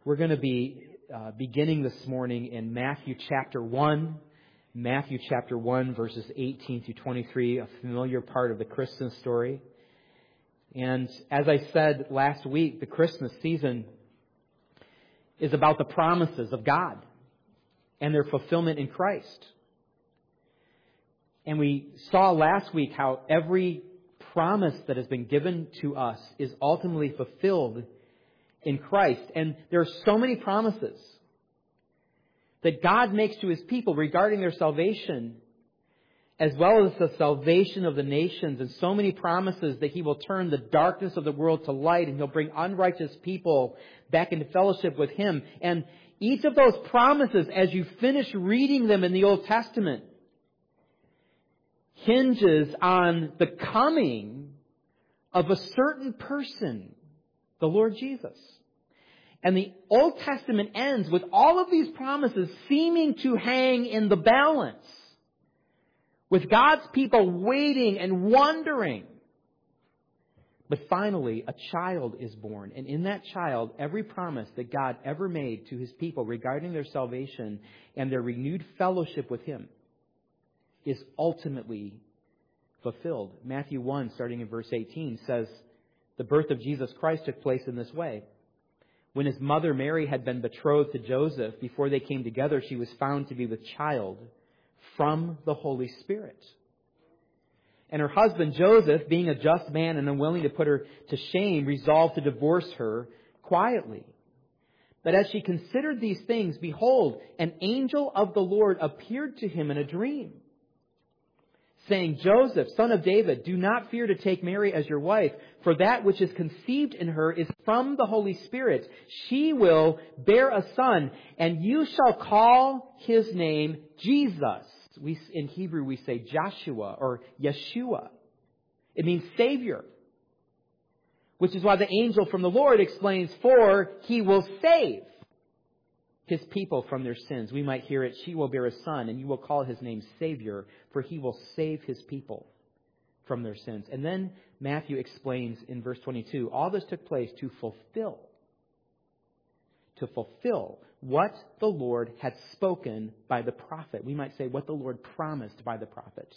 We're going to be beginning this morning in Matthew chapter 1. Matthew chapter 1, verses 18 through 23, a familiar part of the Christmas story. And as I said last week, the Christmas season is about the promises of God and their fulfillment in Christ. And we saw last week how every promise that has been given to us is ultimately fulfilled in Christ. And there are so many promises that God makes to His people regarding their salvation, as well as the salvation of the nations, and so many promises that He will turn the darkness of the world to light, and He'll bring unrighteous people back into fellowship with Him. And each of those promises, as you finish reading them in the Old Testament, hinges on the coming of a certain person, the Lord Jesus. And the Old Testament ends with all of these promises seeming to hang in the balance, with God's people waiting and wondering. But finally, a child is born. And in that child, every promise that God ever made to His people regarding their salvation and their renewed fellowship with Him is ultimately fulfilled. Matthew 1, starting in verse 18, says, the birth of Jesus Christ took place in this way. When His mother Mary had been betrothed to Joseph, before they came together, she was found to be with child from the Holy Spirit. And her husband Joseph, being a just man and unwilling to put her to shame, resolved to divorce her quietly. But as she considered these things, behold, an angel of the Lord appeared to him in a dream, saying, Joseph, son of David, do not fear to take Mary as your wife, for that which is conceived in her is from the Holy Spirit. She will bear a son, and you shall call His name Jesus. In Hebrew we say Joshua or Yeshua. It means Savior. Which is why the angel from the Lord explains, for He will save His people from their sins. We might hear it, she will bear a son, and you will call His name Savior, for He will save His people from their sins. And then Matthew explains in verse 22, all this took place to fulfill what the Lord had spoken by the prophet. We might say what the Lord promised by the prophet.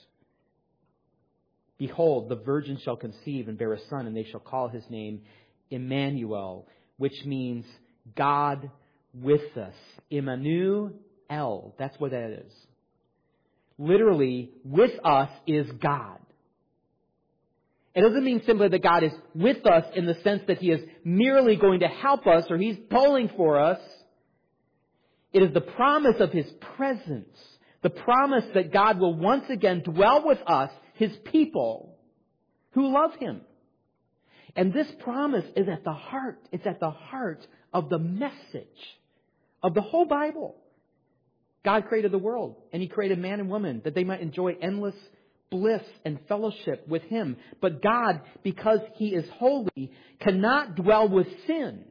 Behold, the virgin shall conceive and bear a son, and they shall call His name Emmanuel, which means God with us. Emmanuel. That's what that is. Literally, with us is God. It doesn't mean simply that God is with us in the sense that He is merely going to help us or He's pulling for us. It is the promise of His presence. The promise that God will once again dwell with us, His people, who love Him. And this promise is at the heart. It's at the heart of the message of the whole Bible. God created the world, and He created man and woman that they might enjoy endless bliss and fellowship with Him. But God, because He is holy, cannot dwell with sin.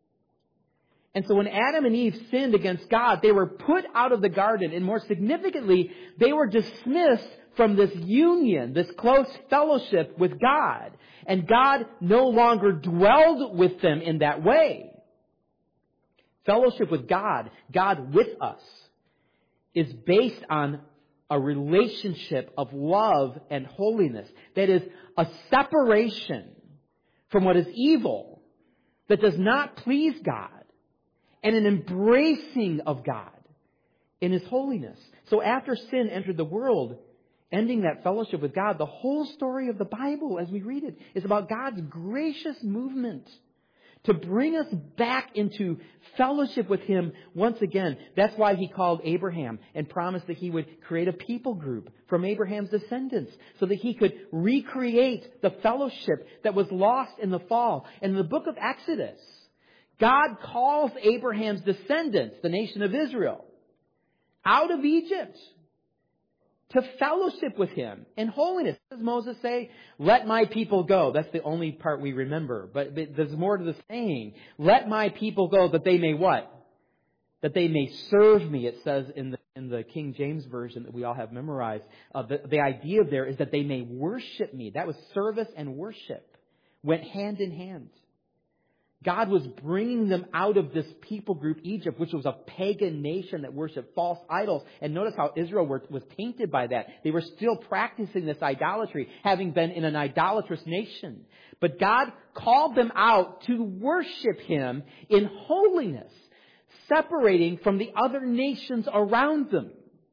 And so when Adam and Eve sinned against God, they were put out of the garden. And more significantly, they were dismissed from this union, this close fellowship with God. And God no longer dwelled with them in that way. Fellowship with God, God with us, is based on a relationship of love and holiness. That is a separation from what is evil that does not please God, and an embracing of God in His holiness. So after sin entered the world, ending that fellowship with God, the whole story of the Bible, as we read it, is about God's gracious movement to bring us back into fellowship with Him once again. That's why He called Abraham and promised that He would create a people group from Abraham's descendants so that He could recreate the fellowship that was lost in the fall. And in the book of Exodus, God calls Abraham's descendants, the nation of Israel, out of Egypt to fellowship with Him in holiness. Does Moses say, let my people go? That's the only part we remember. But there's more to the saying. Let my people go that they may what? That they may serve me, it says in the King James Version that we all have memorized. The idea there is that they may worship me. That was service and worship. Went hand in hand. God was bringing them out of this people group, Egypt, which was a pagan nation that worshiped false idols. And notice how Israel was tainted by that. They were still practicing this idolatry, having been in an idolatrous nation. But God called them out to worship Him in holiness, separating from the other nations around them.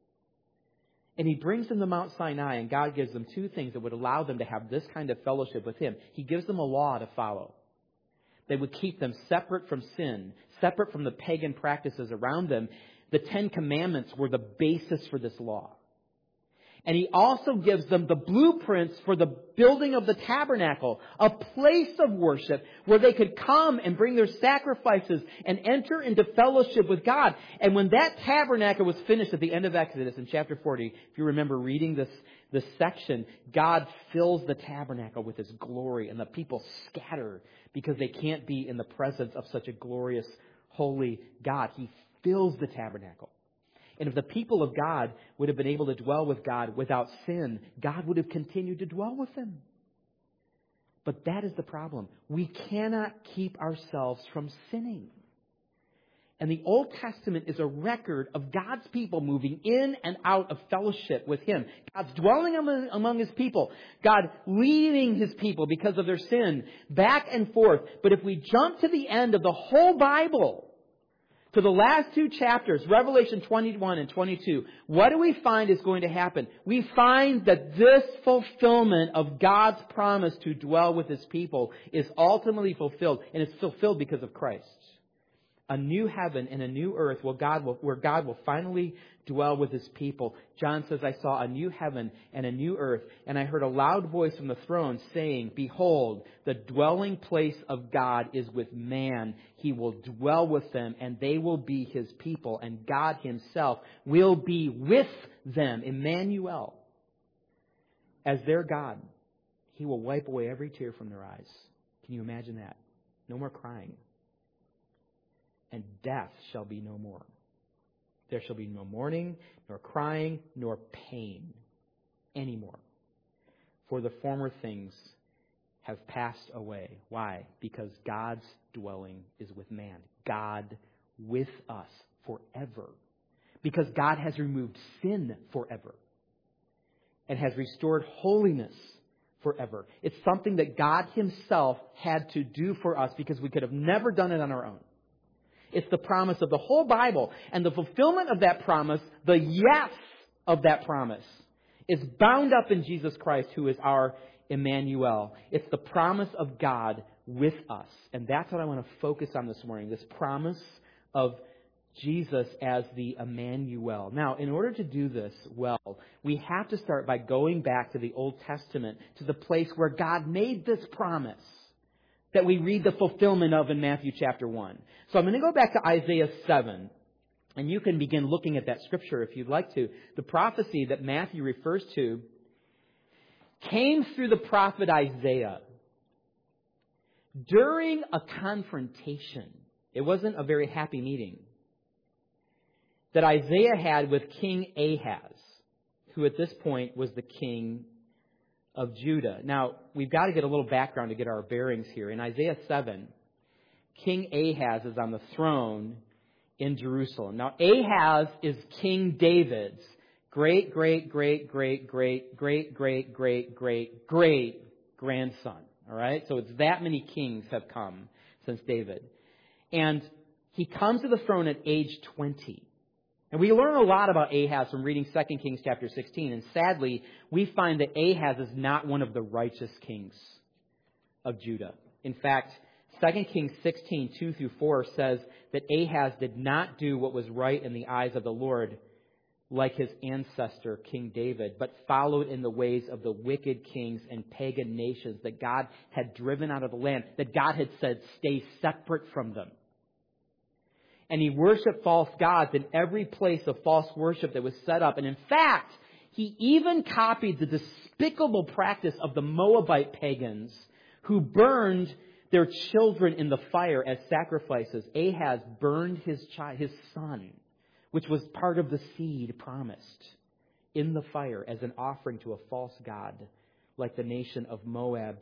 And He brings them to Mount Sinai, and God gives them two things that would allow them to have this kind of fellowship with Him. He gives them a law to follow. They would keep them separate from sin, separate from the pagan practices around them. The 10 Commandments were the basis for this law. And He also gives them the blueprints for the building of the tabernacle, a place of worship where they could come and bring their sacrifices and enter into fellowship with God. And when that tabernacle was finished at the end of Exodus in chapter 40, if you remember reading this section, God fills the tabernacle with His glory, and the people scatter because they can't be in the presence of such a glorious, holy God. He fills the tabernacle. And if the people of God would have been able to dwell with God without sin, God would have continued to dwell with them. But that is the problem. We cannot keep ourselves from sinning. And the Old Testament is a record of God's people moving in and out of fellowship with Him. God's dwelling among His people. God leading His people because of their sin back and forth. But if we jump to the end of the whole Bible, to the last two chapters, Revelation 21 and 22, what do we find is going to happen? We find that this fulfillment of God's promise to dwell with His people is ultimately fulfilled. And it's fulfilled because of Christ. A new heaven and a new earth where God will finally dwell with His people. John says, I saw a new heaven and a new earth, and I heard a loud voice from the throne saying, Behold, the dwelling place of God is with man. He will dwell with them, and they will be His people, and God Himself will be with them, Emmanuel, as their God. He will wipe away every tear from their eyes. Can you imagine that? No more crying. And death shall be no more. There shall be no mourning, nor crying, nor pain anymore. For the former things have passed away. Why? Because God's dwelling is with man. God with us forever. Because God has removed sin forever. And has restored holiness forever. It's something that God Himself had to do for us because we could have never done it on our own. It's the promise of the whole Bible. And the fulfillment of that promise, the yes of that promise, is bound up in Jesus Christ, who is our Emmanuel. It's the promise of God with us. And that's what I want to focus on this morning, this promise of Jesus as the Emmanuel. Now, in order to do this well, we have to start by going back to the Old Testament, to the place where God made this promise that we read the fulfillment of in Matthew chapter 1. So I'm going to go back to Isaiah 7, and you can begin looking at that scripture if you'd like to. The prophecy that Matthew refers to came through the prophet Isaiah during a confrontation. It wasn't a very happy meeting that Isaiah had with King Ahaz, who at this point was the king of Judah. Now, we've got to get a little background to get our bearings here. In Isaiah 7, King Ahaz is on the throne in Jerusalem. Now, Ahaz is King David's great grandson. All right? So it's that many kings have come since David. And he comes to the throne at age 20. And we learn a lot about Ahaz from reading 2 Kings chapter 16. And sadly, we find that Ahaz is not one of the righteous kings of Judah. In fact, 2 Kings 16, 2 through 4 says that Ahaz did not do what was right in the eyes of the Lord like his ancestor, King David, but followed in the ways of the wicked kings and pagan nations that God had driven out of the land, that God had said, stay separate from them. And he worshiped false gods in every place of false worship that was set up. And in fact, he even copied the despicable practice of the Moabite pagans who burned their children in the fire as sacrifices. Ahaz burned his son, which was part of the seed promised, in the fire as an offering to a false god, like the nation of Moab did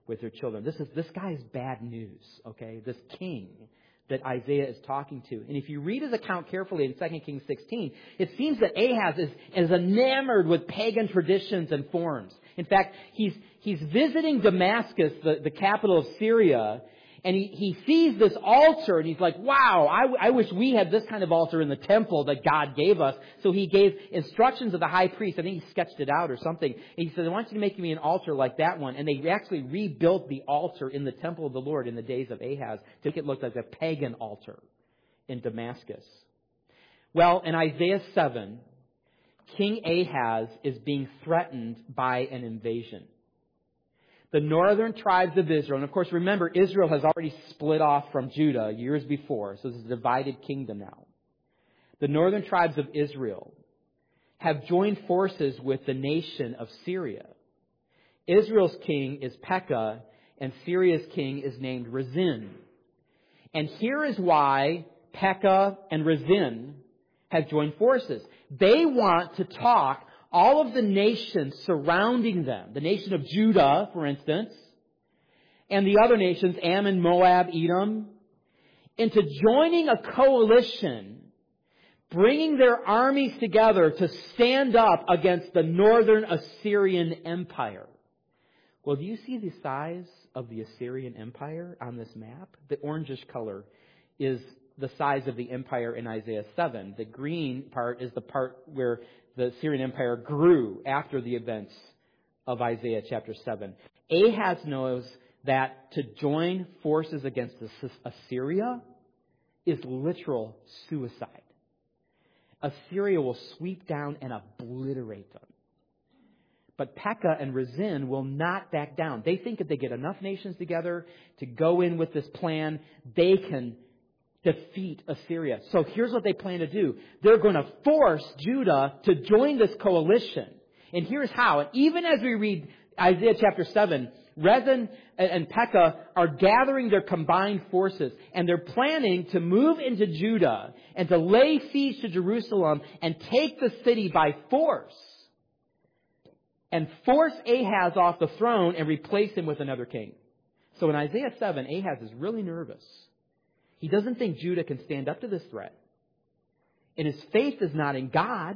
with their children. This guy is bad news, okay? This king that Isaiah is talking to. And if you read his account carefully in 2 Kings 16, it seems that Ahaz is enamored with pagan traditions and forms. In fact, he's visiting Damascus, the capital of Syria, and he sees this altar, and he's like, wow, I wish we had this kind of altar in the temple that God gave us. So he gave instructions of the high priest. I think he sketched it out or something. And he said, I want you to make me an altar like that one. And they actually rebuilt the altar in the temple of the Lord in the days of Ahaz to make it look like a pagan altar in Damascus. Well, in Isaiah 7, King Ahaz is being threatened by an invasion. The northern tribes of Israel, and of course remember, Israel has already split off from Judah years before, so this is a divided kingdom now. The northern tribes of Israel have joined forces with the nation of Syria. Israel's king is Pekah, and Syria's king is named Rezin. And here is why Pekah and Rezin have joined forces. They want to talk all of the nations surrounding them, the nation of Judah, for instance, and the other nations, Ammon, Moab, Edom, into joining a coalition, bringing their armies together to stand up against the northern Assyrian Empire. Well, do you see the size of the Assyrian Empire on this map? The orangish color is the size of the empire in Isaiah 7. The green part is the part where the Assyrian Empire grew after the events of Isaiah chapter 7. Ahaz knows that to join forces against Assyria is literal suicide. Assyria will sweep down and obliterate them. But Pekah and Rezin will not back down. They think if they get enough nations together to go in with this plan, they can defeat Assyria. So here's what they plan to do. They're going to force Judah to join this coalition. And here's how. And even as we read Isaiah chapter 7, Rezin and Pekah are gathering their combined forces. And they're planning to move into Judah and to lay siege to Jerusalem and take the city by force. And force Ahaz off the throne and replace him with another king. So in Isaiah 7, Ahaz is really nervous. He doesn't think Judah can stand up to this threat. And his faith is not in God.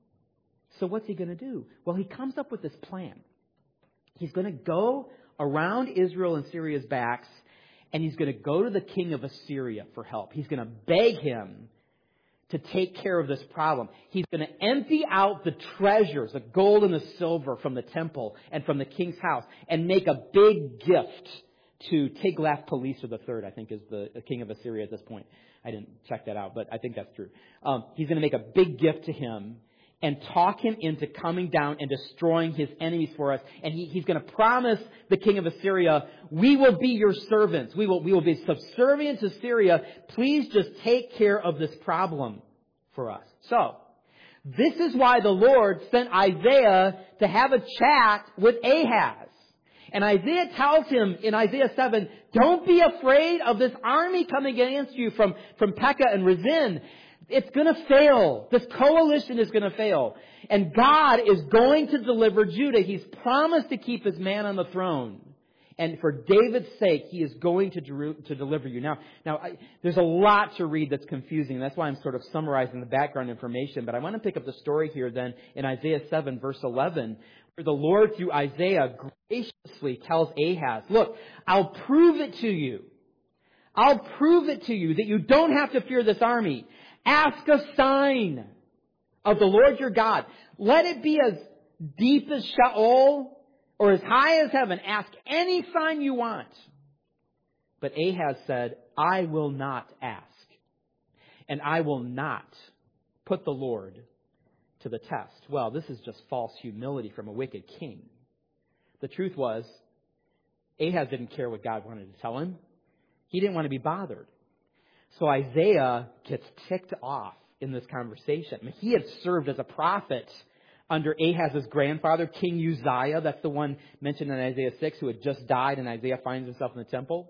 So what's he going to do? Well, he comes up with this plan. He's going to go around Israel and Syria's backs, and he's going to go to the king of Assyria for help. He's going to beg him to take care of this problem. He's going to empty out the treasures, the gold and the silver from the temple and from the king's house, and make a big gift to Tiglath-Pileser III, I think is the king of Assyria at this point. I didn't check that out, but I think that's true. He's going to make a big gift to him and talk him into coming down and destroying his enemies for us. And he's going to promise the king of Assyria, we will be your servants. We will be subservient to Syria. Please just take care of this problem for us. So, this is why the Lord sent Isaiah to have a chat with Ahaz. And Isaiah tells him in Isaiah 7, don't be afraid of this army coming against you from Pekah and Rezin. It's going to fail. This coalition is going to fail. And God is going to deliver Judah. He's promised to keep his man on the throne. And for David's sake, he is going to deliver you. Now, there's a lot to read that's confusing. That's why I'm sort of summarizing the background information. But I want to pick up the story here then in Isaiah 7, verse 11, where the Lord, through Isaiah, graciously tells Ahaz, look, I'll prove it to you. I'll prove it to you that you don't have to fear this army. Ask a sign of the Lord your God. Let it be as deep as Sheol or as high as heaven. Ask any sign you want. But Ahaz said, I will not ask. And I will not put the Lord to the test. Well, this is just false humility from a wicked king. The truth was, Ahaz didn't care what God wanted to tell him. He didn't want to be bothered. So Isaiah gets ticked off in this conversation. I mean, he had served as a prophet under Ahaz's grandfather, King Uzziah. That's the one mentioned in Isaiah 6 who had just died, and Isaiah finds himself in the temple.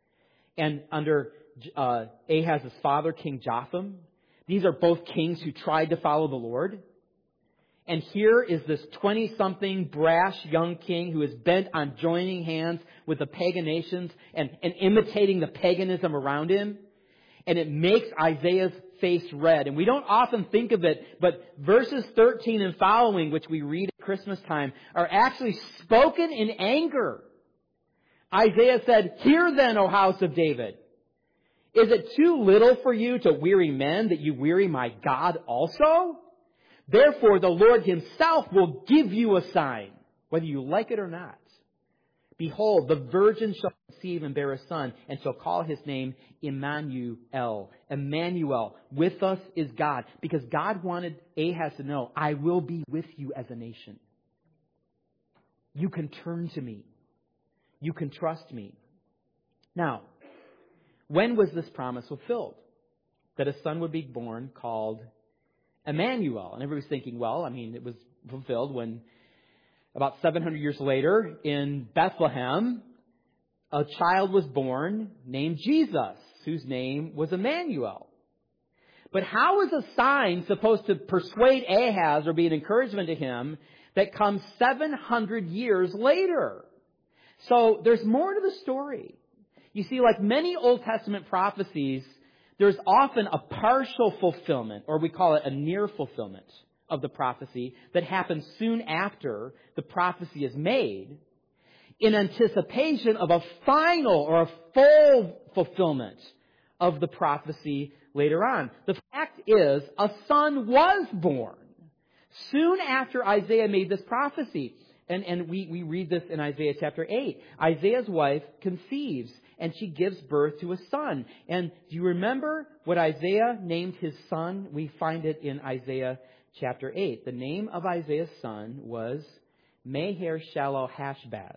And under Ahaz's father, King Jotham. These are both kings who tried to follow the Lord. And here is this 20-something brash young king who is bent on joining hands with the pagan nations and imitating the paganism around him. And it makes Isaiah's face red. And we don't often think of it, but verses 13 and following, which we read at Christmas time, are actually spoken in anger. Isaiah said, "Hear then, O house of David. Is it too little for you to weary men that you weary my God also? Therefore, the Lord Himself will give you a sign, whether you like it or not. Behold, the virgin shall conceive and bear a son, and shall call his name Emmanuel." Emmanuel, with us is God. Because God wanted Ahaz to know, I will be with you as a nation. You can turn to me. You can trust me. Now, when was this promise fulfilled? That a son would be born called Emmanuel. And everybody's thinking, well, it was fulfilled when about 700 years later in Bethlehem, a child was born named Jesus, whose name was Emmanuel. But how is a sign supposed to persuade Ahaz or be an encouragement to him that comes 700 years later? So there's more to the story. You see, like many Old Testament prophecies, there's often a partial fulfillment, or we call it a near fulfillment of the prophecy that happens soon after the prophecy is made in anticipation of a final or a full fulfillment of the prophecy later on. The fact is, a son was born soon after Isaiah made this prophecy. And we read this in Isaiah chapter 8. Isaiah's wife conceives, and she gives birth to a son. And do you remember what Isaiah named his son? We find it in Isaiah chapter 8. The name of Isaiah's son was Maher-Shalal-Hash-Baz.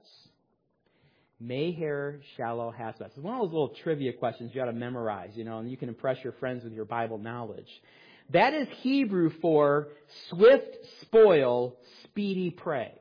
Maher-Shalal-Hash-Baz. It's one of those little trivia questions you ought to memorize, and you can impress your friends with your Bible knowledge. That is Hebrew for swift spoil, speedy prey.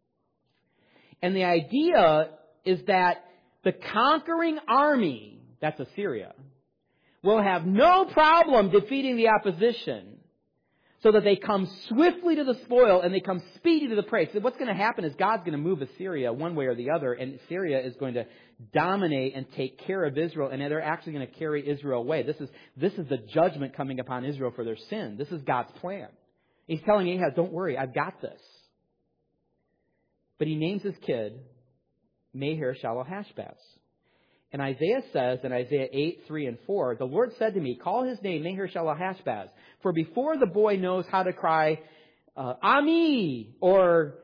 And the idea is that the conquering army, that's Assyria, will have no problem defeating the opposition so that they come swiftly to the spoil and they come speedy to the prey. So what's going to happen is God's going to move Assyria one way or the other, and Assyria is going to dominate and take care of Israel, and they're actually going to carry Israel away. This is the judgment coming upon Israel for their sin. This is God's plan. He's telling Ahaz, don't worry, I've got this. But he names his kid Maher-Shalal-Hash-Baz. And Isaiah says in Isaiah 8, 3 and 4, the Lord said to me, call his name Maher-Shalal-Hash-Baz. For before the boy knows how to cry, Ami, or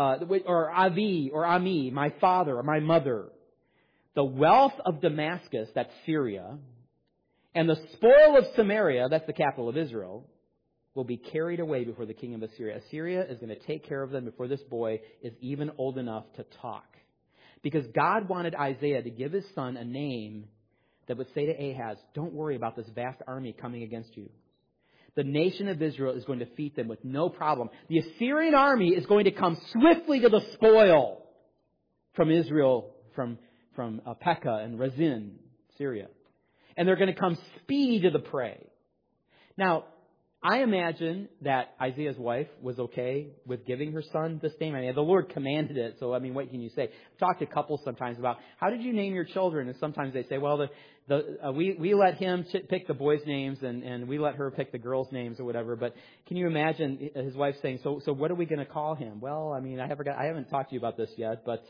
Avi, or Ami, my father, or my mother, the wealth of Damascus, that's Syria, and the spoil of Samaria, that's the capital of Israel, will be carried away before the king of Assyria. Assyria is going to take care of them before this boy is even old enough to talk. Because God wanted Isaiah to give his son a name that would say to Ahaz, don't worry about this vast army coming against you. The nation of Israel is going to defeat them with no problem. The Assyrian army is going to come swiftly to the spoil from Israel, from Pekah and Rezin, Syria. And they're going to come speedy to the prey. Now, I imagine that Isaiah's wife was okay with giving her son this name. The Lord commanded it, so what can you say? I've talked to couples sometimes about, how did you name your children? And sometimes they say, well, we let him pick the boys' names and we let her pick the girls' names or whatever. But can you imagine his wife saying, so what are we going to call him? Well, I haven't talked to you about this yet, but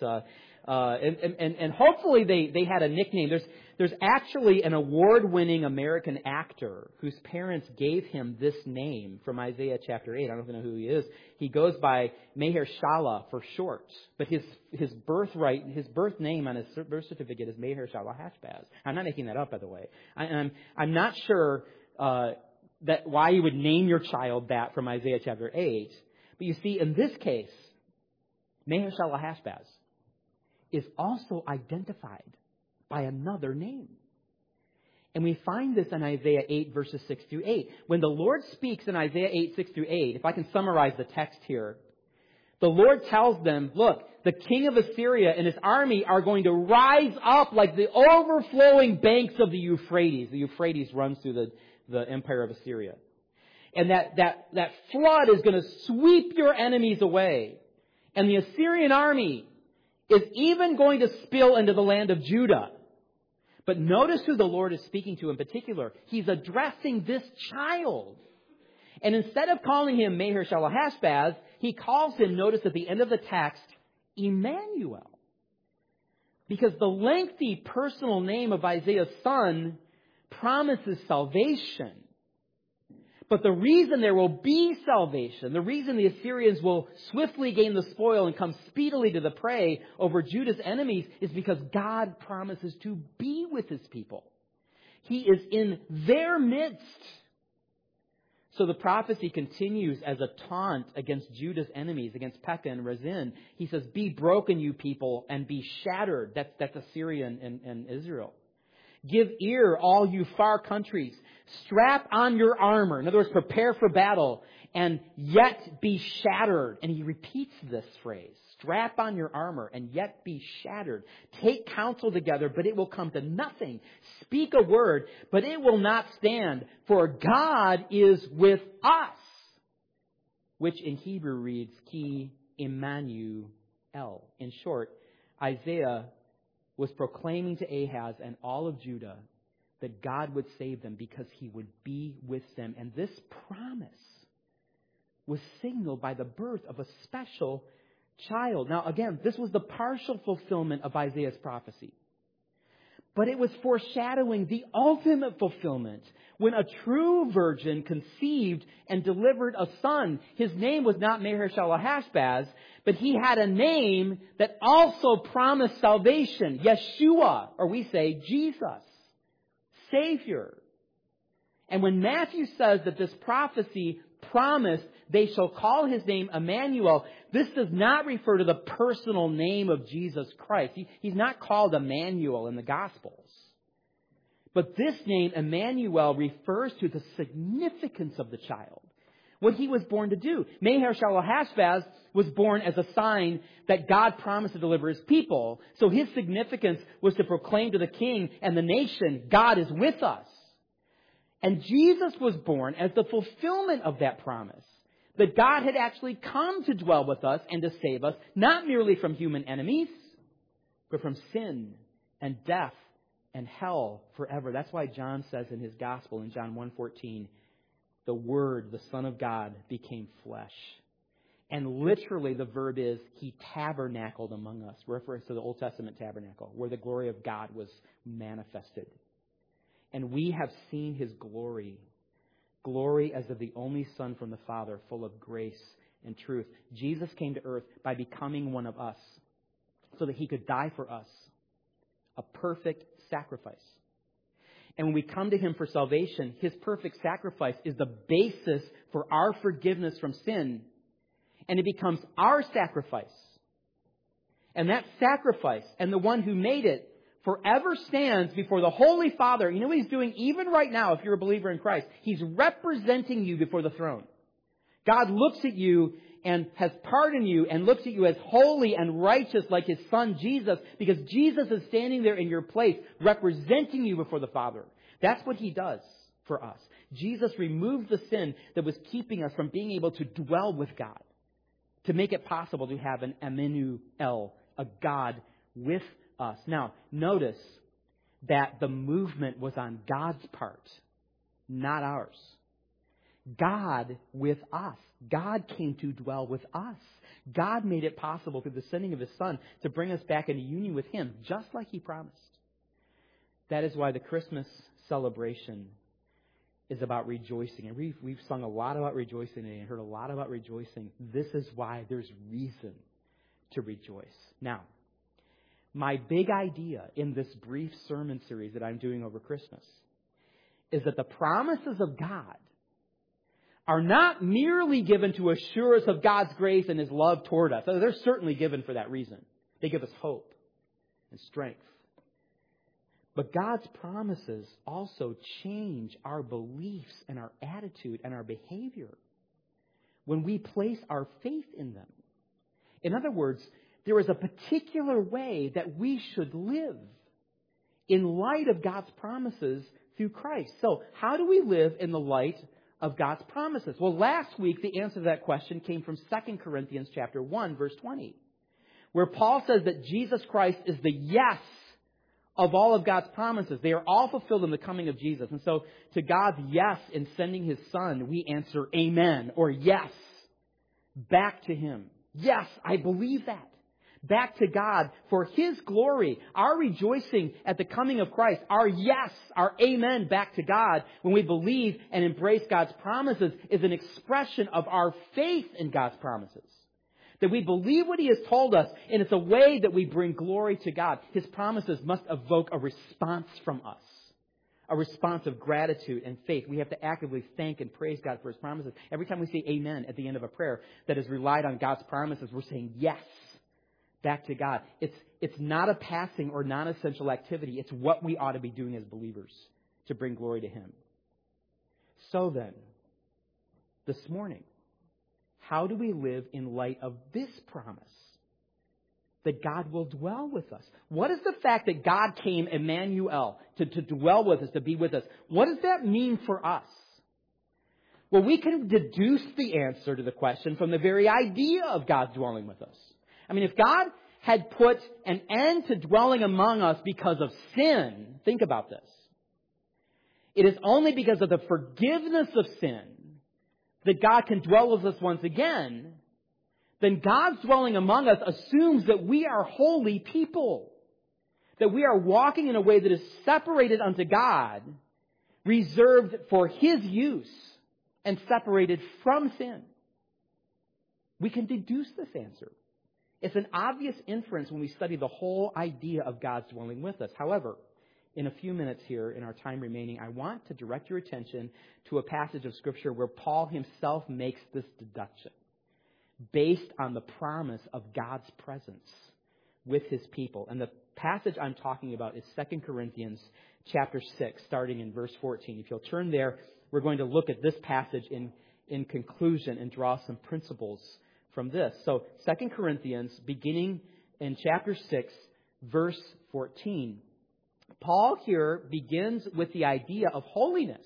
and hopefully they had a nickname. There's actually an award-winning American actor whose parents gave him this name from Isaiah chapter 8. I don't know if you know who he is. He goes by Maher-Shalal for short, but his birth name on his birth certificate is Maher-Shalal-Hash-Baz. I'm not making that up, by the way. I'm not sure that why you would name your child that from Isaiah chapter 8. But you see, in this case, Maher-Shalal-Hash-Baz is also identified by another name. And we find this in Isaiah 8, verses 6 through 8. When the Lord speaks in Isaiah 8, 6 through 8, if I can summarize the text here, the Lord tells them, look, the king of Assyria and his army are going to rise up like the overflowing banks of the Euphrates. The Euphrates runs through the empire of Assyria. And that flood is going to sweep your enemies away. And the Assyrian army is even going to spill into the land of Judah. But notice who the Lord is speaking to in particular. He's addressing this child. And instead of calling him Maher-shalal-hash-baz, he calls him, notice at the end of the text, Emmanuel. Because the lengthy personal name of Isaiah's son promises salvation. But the reason there will be salvation, the reason the Assyrians will swiftly gain the spoil and come speedily to the prey over Judah's enemies is because God promises to be with His people. He is in their midst. So the prophecy continues as a taunt against Judah's enemies, against Pekah and Rezin. He says, be broken, you people, and be shattered. That's Assyria and Israel. Give ear, all you far countries. Strap on your armor. In other words, prepare for battle. And yet be shattered. And he repeats this phrase. Strap on your armor and yet be shattered. Take counsel together, but it will come to nothing. Speak a word, but it will not stand. For God is with us. Which in Hebrew reads, Ki Emmanuel. In short, Isaiah was proclaiming to Ahaz and all of Judah that God would save them because He would be with them. And this promise was signaled by the birth of a special child. Now again, this was the partial fulfillment of Isaiah's prophecy. But it was foreshadowing the ultimate fulfillment when a true virgin conceived and delivered a son. His name was not Maher-shalal-hash-baz, but he had a name that also promised salvation. Yeshua, or we say Jesus, Savior. And when Matthew says that this prophecy promised they shall call His name Emmanuel, this does not refer to the personal name of Jesus Christ. He's not called Emmanuel in the Gospels. But this name, Emmanuel, refers to the significance of the child. What he was born to do. Maher-shalal-hash-baz was born as a sign that God promised to deliver His people. So his significance was to proclaim to the king and the nation, God is with us. And Jesus was born as the fulfillment of that promise. That God had actually come to dwell with us and to save us, not merely from human enemies, but from sin and death and hell forever. That's why John says in his gospel in John 1:14, the Word, the Son of God, became flesh. And literally the verb is, He tabernacled among us, reference to the Old Testament tabernacle, where the glory of God was manifested. And we have seen His glory. Glory as of the only Son from the Father, full of grace and truth. Jesus came to earth by becoming one of us so that He could die for us. A perfect sacrifice. And when we come to Him for salvation, His perfect sacrifice is the basis for our forgiveness from sin. And it becomes our sacrifice. And that sacrifice and the one who made it forever stands before the Holy Father. You know what He's doing even right now if you're a believer in Christ? He's representing you before the throne. God looks at you and has pardoned you and looks at you as holy and righteous like His Son Jesus, because Jesus is standing there in your place representing you before the Father. That's what He does for us. Jesus removed the sin that was keeping us from being able to dwell with God, to make it possible to have an Emmanuel, a God with us. Now, notice that the movement was on God's part, not ours. God with us. God came to dwell with us. God made it possible through the sending of His Son to bring us back into union with Him, just like He promised. That is why the Christmas celebration is about rejoicing. And we've sung a lot about rejoicing today and heard a lot about rejoicing. This is why there's reason to rejoice. Now, my big idea in this brief sermon series that I'm doing over Christmas is that the promises of God are not merely given to assure us of God's grace and His love toward us. They're certainly given for that reason. They give us hope and strength. But God's promises also change our beliefs and our attitude and our behavior when we place our faith in them. In other words, there is a particular way that we should live in light of God's promises through Christ. So, how do we live in the light of God's promises? Well, last week the answer to that question came from 2 Corinthians chapter 1, verse 20, where Paul says that Jesus Christ is the yes of all of God's promises. They are all fulfilled in the coming of Jesus. And so to God's yes in sending His Son, we answer amen, or yes, back to Him. Yes, I believe that. Back to God for His glory. Our rejoicing at the coming of Christ, our yes, our amen back to God when we believe and embrace God's promises is an expression of our faith in God's promises. That we believe what He has told us, and it's a way that we bring glory to God. His promises must evoke a response from us. A response of gratitude and faith. We have to actively thank and praise God for His promises. Every time we say amen at the end of a prayer that is relied on God's promises, we're saying yes back to God. It's not a passing or non-essential activity. It's what we ought to be doing as believers to bring glory to Him. So then, this morning, how do we live in light of this promise? That God will dwell with us. What is the fact that God came, Emmanuel, to dwell with us, to be with us? What does that mean for us? Well, we can deduce the answer to the question from the very idea of God dwelling with us. I mean, if God had put an end to dwelling among us because of sin, think about this. It is only because of the forgiveness of sin that God can dwell with us once again. Then God's dwelling among us assumes that we are holy people. That we are walking in a way that is separated unto God, reserved for His use, and separated from sin. We can deduce this answer. It's an obvious inference when we study the whole idea of God's dwelling with us. However, in a few minutes here, in our time remaining, I want to direct your attention to a passage of Scripture where Paul himself makes this deduction based on the promise of God's presence with His people. And the passage I'm talking about is 2 Corinthians chapter 6, starting in verse 14. If you'll turn there, we're going to look at this passage in conclusion and draw some principles from this. So 2 Corinthians, beginning in chapter 6, verse 14. Paul here begins with the idea of holiness,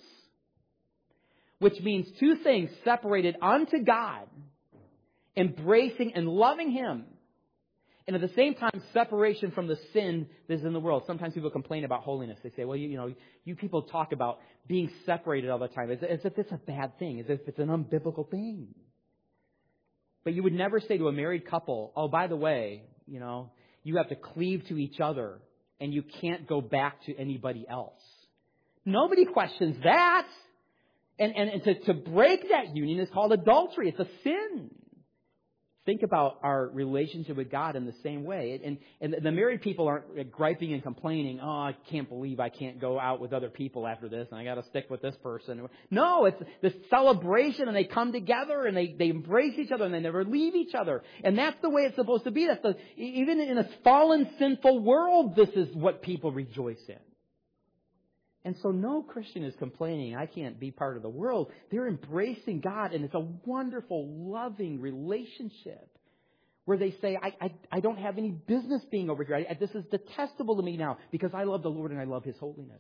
which means two things: separated unto God, embracing and loving Him, and at the same time, separation from the sin that is in the world. Sometimes people complain about holiness. They say, well, you people talk about being separated all the time as if it's a bad thing, as if it's an unbiblical thing. But you would never say to a married couple, oh, by the way, you have to cleave to each other and you can't go back to anybody else. Nobody questions that. And to break that union is called adultery. It's a sin. Think about our relationship with God in the same way. And the married people aren't griping and complaining, oh, I can't believe I can't go out with other people after this, and I got to stick with this person. No, it's this celebration, and they come together, and they embrace each other, and they never leave each other. And that's the way it's supposed to be. Even in a fallen, sinful world, this is what people rejoice in. And so no Christian is complaining, I can't be part of the world. They're embracing God, and it's a wonderful, loving relationship where they say, I don't have any business being over here. This is detestable to me now because I love the Lord and I love His holiness.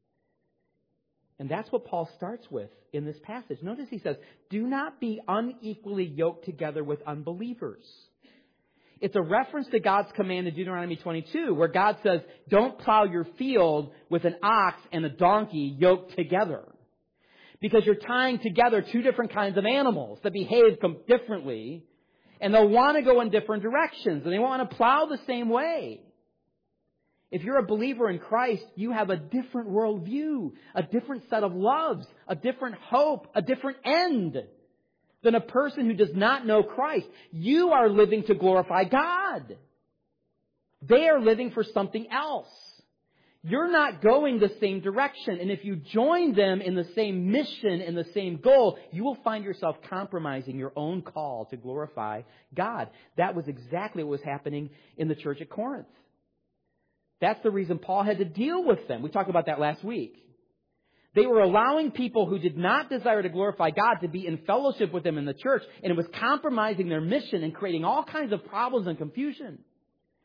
And that's what Paul starts with in this passage. Notice he says, do not be unequally yoked together with unbelievers. It's a reference to God's command in Deuteronomy 22, where God says, don't plow your field with an ox and a donkey yoked together. Because you're tying together two different kinds of animals that behave differently, and they'll want to go in different directions, and they want to plow the same way. If you're a believer in Christ, you have a different worldview, a different set of loves, a different hope, a different end than a person who does not know Christ. You are living to glorify God. They are living for something else. You're not going the same direction. And if you join them in the same mission and the same goal, you will find yourself compromising your own call to glorify God. That was exactly what was happening in the church at Corinth. That's the reason Paul had to deal with them. We talked about that last week. They were allowing people who did not desire to glorify God to be in fellowship with them in the church, and it was compromising their mission and creating all kinds of problems and confusion.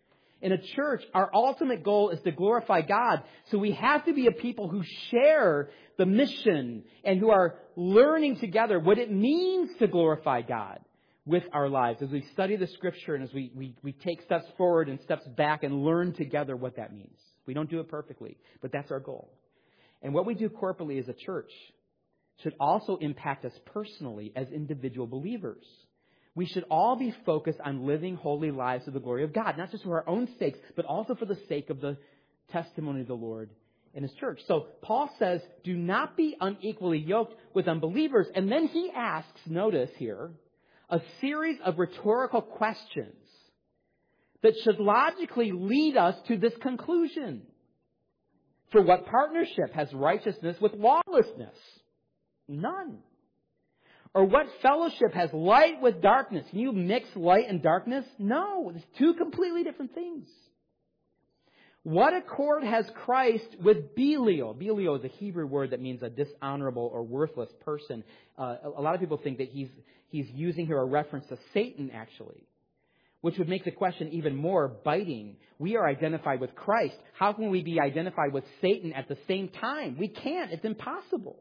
In a church, our ultimate goal is to glorify God. So we have to be a people who share the mission and who are learning together what it means to glorify God with our lives. As we study the Scripture and as we take steps forward and steps back and learn together what that means. We don't do it perfectly, but that's our goal. And what we do corporately as a church should also impact us personally as individual believers. We should all be focused on living holy lives to the glory of God, not just for our own sakes, but also for the sake of the testimony of the Lord in His church. So Paul says, do not be unequally yoked with unbelievers. And then he asks, notice here, a series of rhetorical questions that should logically lead us to this conclusion. For what partnership has righteousness with lawlessness? None. Or what fellowship has light with darkness? Can you mix light and darkness? No. It's two completely different things. What accord has Christ with Belial? Belial is a Hebrew word that means a dishonorable or worthless person. A lot of people think that he's using here a reference to Satan, actually, which would make the question even more biting. We are identified with Christ. How can we be identified with Satan at the same time? We can't. It's impossible.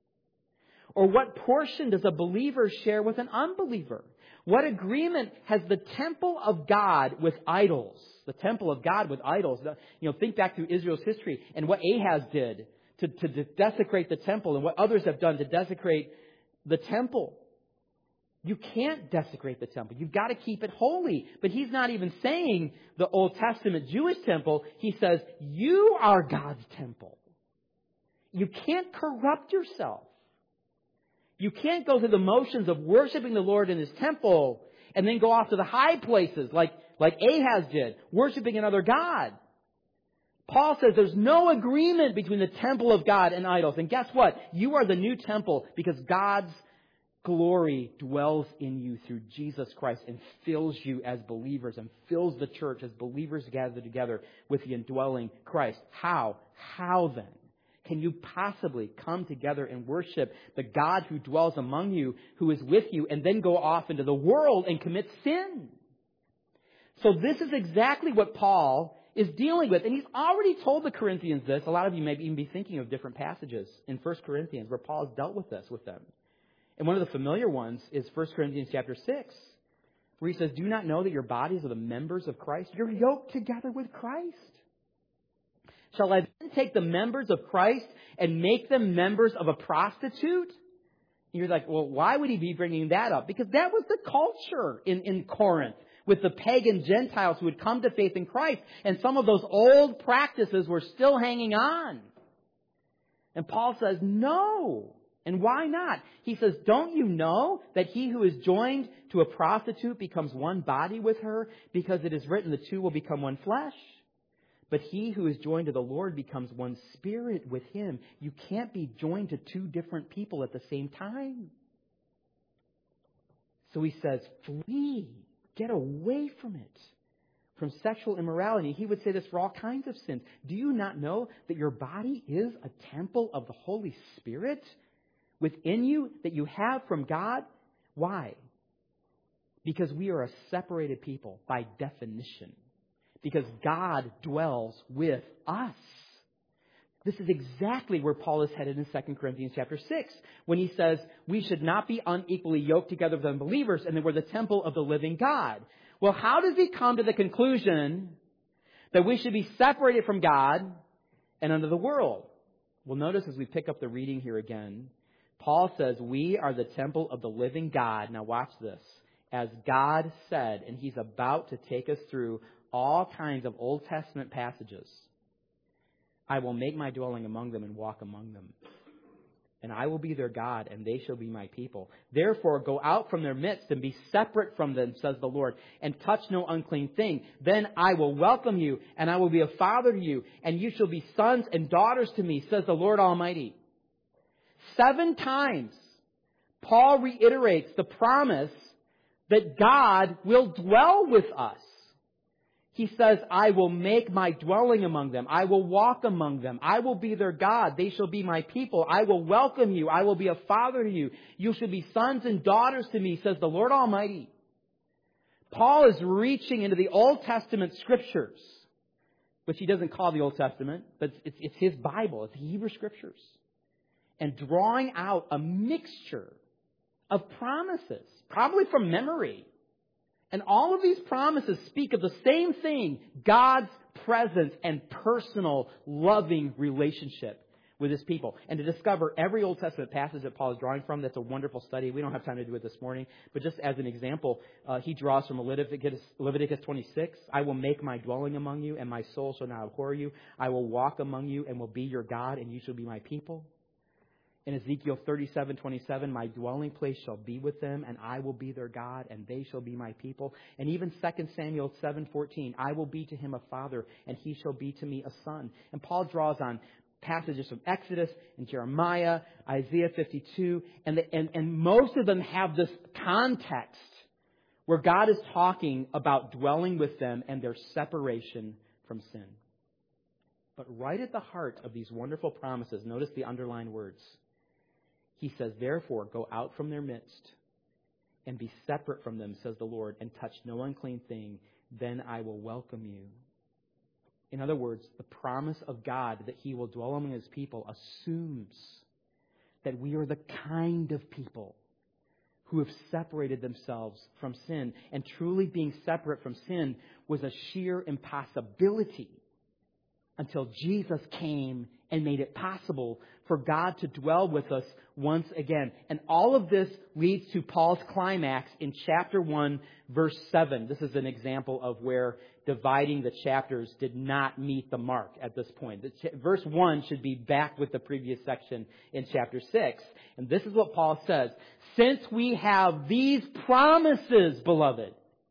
Or what portion does a believer share with an unbeliever? What agreement has the temple of God with idols? The temple of God with idols. Think back to Israel's history and what Ahaz did to desecrate the temple and what others have done to desecrate the temple. You can't desecrate the temple. You've got to keep it holy. But he's not even saying the Old Testament Jewish temple. He says, you are God's temple. You can't corrupt yourself. You can't go through the motions of worshiping the Lord in His temple and then go off to the high places like Ahaz did, worshiping another god. Paul says there's no agreement between the temple of God and idols. And guess what? You are the new temple because God's glory dwells in you through Jesus Christ and fills you as believers and fills the church as believers gather together with the indwelling Christ. How? How then can you possibly come together and worship the God who dwells among you, who is with you, and then go off into the world and commit sin? So this is exactly what Paul is dealing with. And he's already told the Corinthians this. A lot of you may even be thinking of different passages in 1 Corinthians where Paul has dealt with this with them. And one of the familiar ones is 1 Corinthians chapter 6, where he says, do not know that your bodies are the members of Christ? You're yoked together with Christ. Shall I then take the members of Christ and make them members of a prostitute? And you're like, well, why would he be bringing that up? Because that was the culture in Corinth with the pagan Gentiles who had come to faith in Christ. And some of those old practices were still hanging on. And Paul says, no. And why not? He says, don't you know that he who is joined to a prostitute becomes one body with her? Because it is written, the two will become one flesh. But he who is joined to the Lord becomes one spirit with Him. You can't be joined to two different people at the same time. So he says, flee. Get away from it. From sexual immorality. He would say this for all kinds of sins. Do you not know that your body is a temple of the Holy Spirit within you that you have from God? Why? Because we are a separated people by definition. Because God dwells with us. This is exactly where Paul is headed in 2 Corinthians chapter 6, when he says we should not be unequally yoked together with unbelievers, and that we're the temple of the living God. Well, how does he come to the conclusion that we should be separated from God and under the world? Well, notice as we pick up the reading here again, Paul says we are the temple of the living God. Now watch this. As God said, and he's about to take us through all kinds of Old Testament passages. I will make my dwelling among them and walk among them. And I will be their God, and they shall be my people. Therefore, go out from their midst and be separate from them, says the Lord, and touch no unclean thing. Then I will welcome you, and I will be a father to you, and you shall be sons and daughters to me, says the Lord Almighty. 7 times, Paul reiterates the promise that God will dwell with us. He says, I will make my dwelling among them. I will walk among them. I will be their God. They shall be my people. I will welcome you. I will be a father to you. You shall be sons and daughters to me, says the Lord Almighty. Paul is reaching into the Old Testament scriptures, which he doesn't call the Old Testament, but it's his Bible, it's the Hebrew scriptures, and drawing out a mixture of promises, probably from memory. And all of these promises speak of the same thing, God's presence and personal, loving relationship with His people. And to discover every Old Testament passage that Paul is drawing from, that's a wonderful study. We don't have time to do it this morning. But just as an example, he draws from Leviticus 26. I will make my dwelling among you, and my soul shall not abhor you. I will walk among you, and will be your God, and you shall be my people. In Ezekiel 37:27, my dwelling place shall be with them, and I will be their God, and they shall be my people. And even 2 Samuel 7:14, I will be to him a father, and he shall be to me a son. And Paul draws on passages from Exodus and Jeremiah, Isaiah 52, and most of them have this context where God is talking about dwelling with them and their separation from sin. But right at the heart of these wonderful promises, notice the underlined words. He says, therefore, go out from their midst and be separate from them, says the Lord, and touch no unclean thing. Then I will welcome you. In other words, the promise of God that He will dwell among His people assumes that we are the kind of people who have separated themselves from sin. And truly being separate from sin was a sheer impossibility until Jesus came and made it possible for God to dwell with us once again. And all of this leads to Paul's climax in chapter 1, verse 7. This is an example of where dividing the chapters did not meet the mark at this point. Verse 1 should be back with the previous section in chapter 6. And this is what Paul says. Since we have these promises, beloved,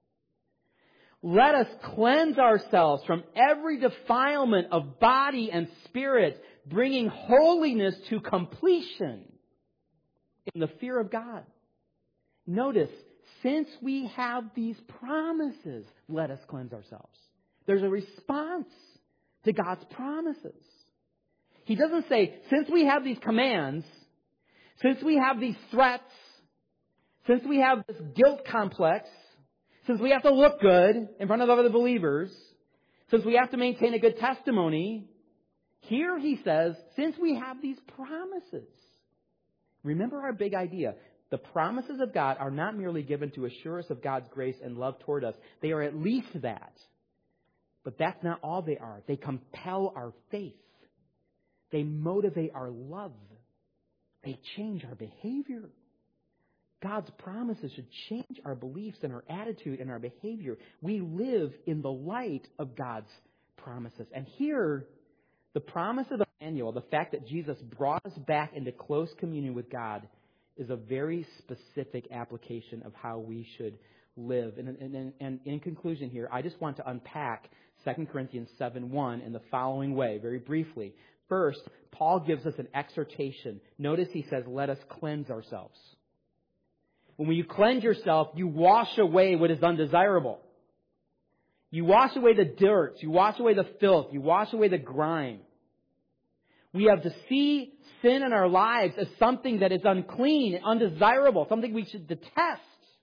let us cleanse ourselves from every defilement of body and spirit, bringing holiness to completion in the fear of God. Notice, since we have these promises, let us cleanse ourselves. There's a response to God's promises. He doesn't say, since we have these commands, since we have these threats, since we have this guilt complex, since we have to look good in front of other believers, since we have to maintain a good testimony, here he says, since we have these promises. Remember our big idea. The promises of God are not merely given to assure us of God's grace and love toward us. They are at least that. But that's not all they are. They compel our faith. They motivate our love. They change our behavior. God's promises should change our beliefs and our attitude and our behavior. We live in the light of God's promises. And here, the promise of Emmanuel, the fact that Jesus brought us back into close communion with God, is a very specific application of how we should live. And in conclusion here, I just want to unpack 2 Corinthians 7:1 in the following way, very briefly. First, Paul gives us an exhortation. Notice he says, let us cleanse ourselves. When you cleanse yourself, you wash away what is undesirable. You wash away the dirt. You wash away the filth. You wash away the grime. We have to see sin in our lives as something that is unclean, undesirable, something we should detest.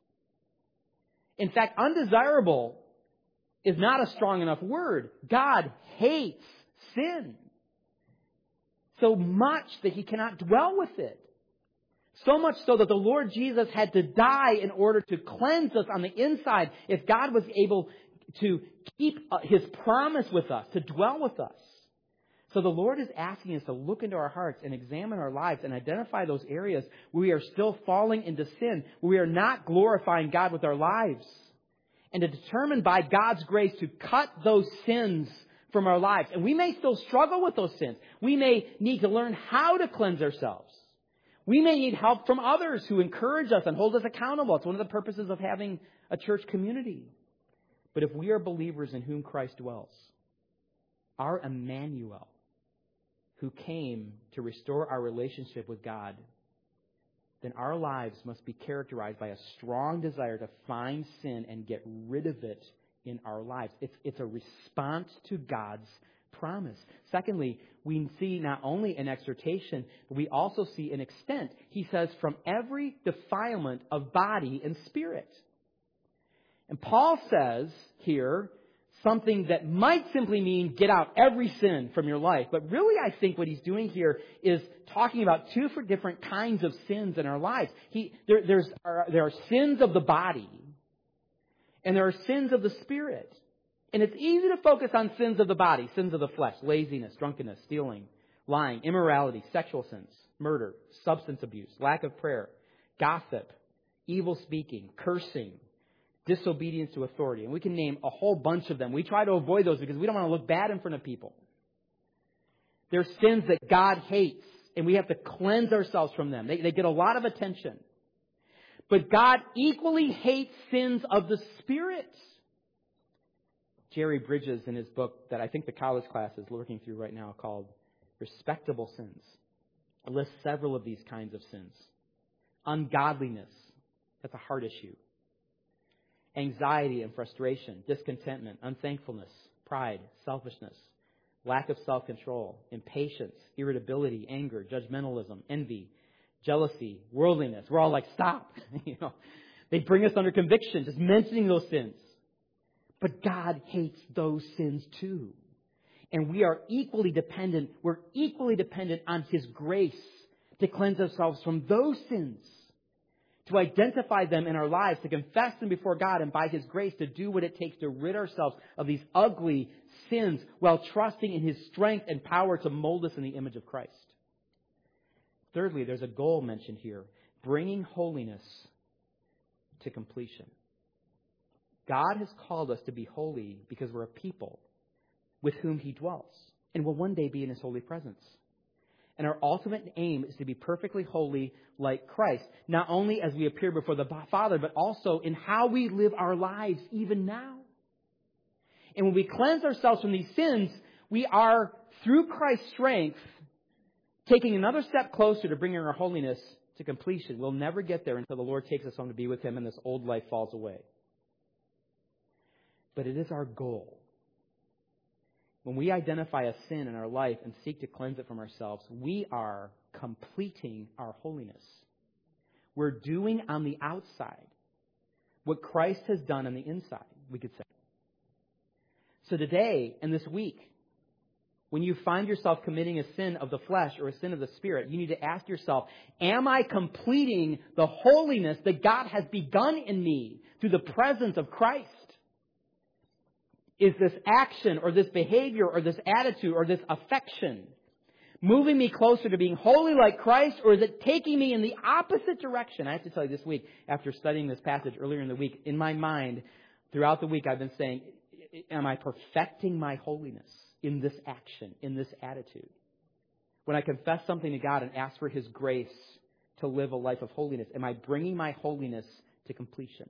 In fact, undesirable is not a strong enough word. God hates sin so much that He cannot dwell with it. So much so that the Lord Jesus had to die in order to cleanse us on the inside if God was able to keep His promise with us, to dwell with us. So the Lord is asking us to look into our hearts and examine our lives and identify those areas where we are still falling into sin, where we are not glorifying God with our lives. And to determine by God's grace to cut those sins from our lives. And we may still struggle with those sins. We may need to learn how to cleanse ourselves. We may need help from others who encourage us and hold us accountable. It's one of the purposes of having a church community. But if we are believers in whom Christ dwells, our Emmanuel, who came to restore our relationship with God, then our lives must be characterized by a strong desire to find sin and get rid of it in our lives. It's a response to God's promise. Secondly, we see not only an exhortation, but we also see an extent. He says, from every defilement of body and spirit. And Paul says here something that might simply mean get out every sin from your life. But really, I think what he's doing here is talking about two different kinds of sins in our lives. There are sins of the body, and there are sins of the spirit. And it's easy to focus on sins of the body, sins of the flesh, laziness, drunkenness, stealing, lying, immorality, sexual sins, murder, substance abuse, lack of prayer, gossip, evil speaking, cursing, disobedience to authority. And we can name a whole bunch of them. We try to avoid those because we don't want to look bad in front of people. They're sins that God hates, and we have to cleanse ourselves from them. They get a lot of attention. But God equally hates sins of the Spirit. Jerry Bridges, in his book that I think the college class is looking through right now called Respectable Sins, lists several of these kinds of sins. Ungodliness, that's a heart issue. Anxiety and frustration, discontentment, unthankfulness, pride, selfishness, lack of self-control, impatience, irritability, anger, judgmentalism, envy, jealousy, worldliness. We're all like, stop. They bring us under conviction just mentioning those sins. But God hates those sins too. And we are equally dependent. We're equally dependent on His grace to cleanse ourselves from those sins, to identify them in our lives, to confess them before God, and by His grace to do what it takes to rid ourselves of these ugly sins while trusting in His strength and power to mold us in the image of Christ. Thirdly, there's a goal mentioned here, bringing holiness to completion. God has called us to be holy because we're a people with whom He dwells and will one day be in His holy presence. And our ultimate aim is to be perfectly holy like Christ, not only as we appear before the Father, but also in how we live our lives even now. And when we cleanse ourselves from these sins, we are, through Christ's strength, taking another step closer to bringing our holiness to completion. We'll never get there until the Lord takes us home to be with Him and this old life falls away. But it is our goal. When we identify a sin in our life and seek to cleanse it from ourselves, we are completing our holiness. We're doing on the outside what Christ has done on the inside, we could say. So today and this week, when you find yourself committing a sin of the flesh or a sin of the spirit, you need to ask yourself, am I completing the holiness that God has begun in me through the presence of Christ? Is this action or this behavior or this attitude or this affection moving me closer to being holy like Christ, or is it taking me in the opposite direction? I have to tell you, this week, after studying this passage earlier in the week, in my mind, throughout the week, I've been saying, am I perfecting my holiness in this action, in this attitude? When I confess something to God and ask for His grace to live a life of holiness, am I bringing my holiness to completion?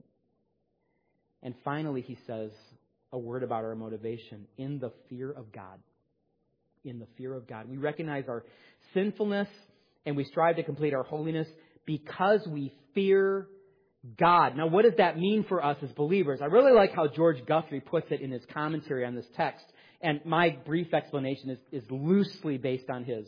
And finally, he says a word about our motivation: in the fear of God. In the fear of God. We recognize our sinfulness and we strive to complete our holiness because we fear God. Now, what does that mean for us as believers? I really like how George Guthrie puts it in his commentary on this text. And my brief explanation is loosely based on his.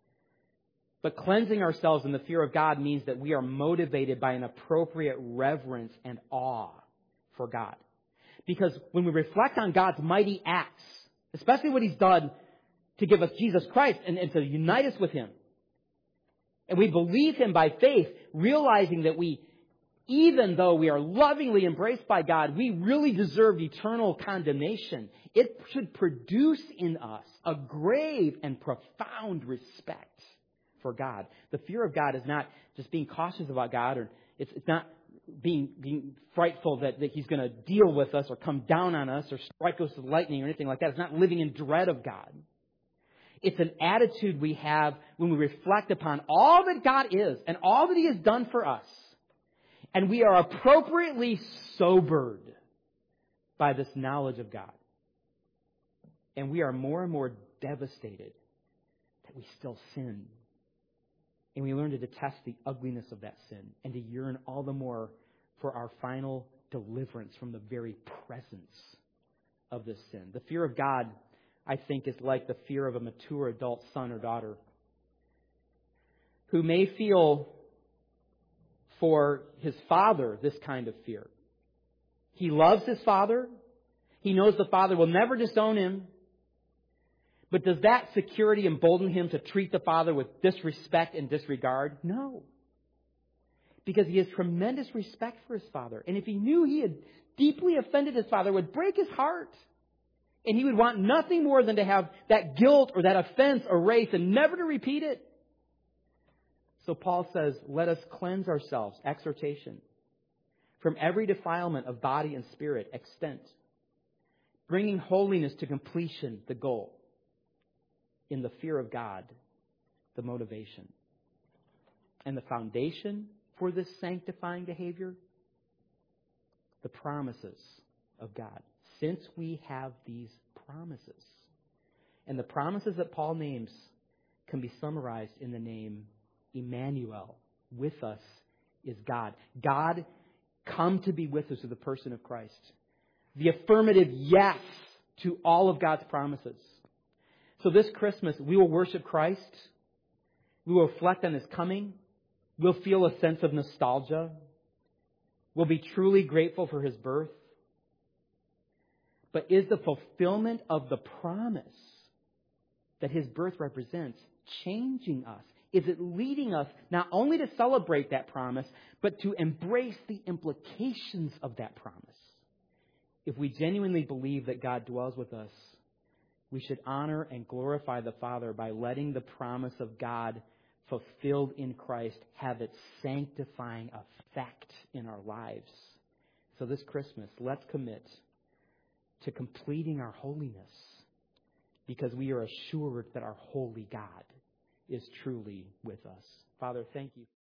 But cleansing ourselves in the fear of God means that we are motivated by an appropriate reverence and awe for God. Because when we reflect on God's mighty acts, especially what He's done to give us Jesus Christ and to unite us with Him, and we believe Him by faith, realizing that even though we are lovingly embraced by God, we really deserve eternal condemnation, it should produce in us a grave and profound respect for God. The fear of God is not just being cautious about God, or it's not being frightful that He's going to deal with us or come down on us or strike us with lightning or anything like that. It's not living in dread of God. It's an attitude we have when we reflect upon all that God is and all that He has done for us. And we are appropriately sobered by this knowledge of God. And we are more and more devastated that we still sin. And we learn to detest the ugliness of that sin and to yearn all the more for our final deliverance from the very presence of this sin. The fear of God, I think, is like the fear of a mature adult son or daughter who may feel for his father this kind of fear. He loves his Father. He knows the Father will never disown him. But does that security embolden him to treat the Father with disrespect and disregard? No. Because he has tremendous respect for his Father. And if he knew he had deeply offended his Father, it would break his heart. And he would want nothing more than to have that guilt or that offense erased and never to repeat it. So Paul says, let us cleanse ourselves, exhortation, from every defilement of body and spirit, extent, bringing holiness to completion, the goal, in the fear of God, the motivation. And the foundation for this sanctifying behavior, the promises of God. Since we have these promises. And the promises that Paul names can be summarized in the name Emmanuel. With us is God. God come to be with us through the person of Christ. The affirmative yes to all of God's promises. So this Christmas, we will worship Christ. We will reflect on His coming. We'll feel a sense of nostalgia. We'll be truly grateful for His birth. But is the fulfillment of the promise that His birth represents changing us? Is it leading us not only to celebrate that promise, but to embrace the implications of that promise? If we genuinely believe that God dwells with us, we should honor and glorify the Father by letting the promise of God fulfilled in Christ have its sanctifying effect in our lives. So this Christmas, let's commit to completing our holiness because we are assured that our holy God is truly with us. Father, thank you.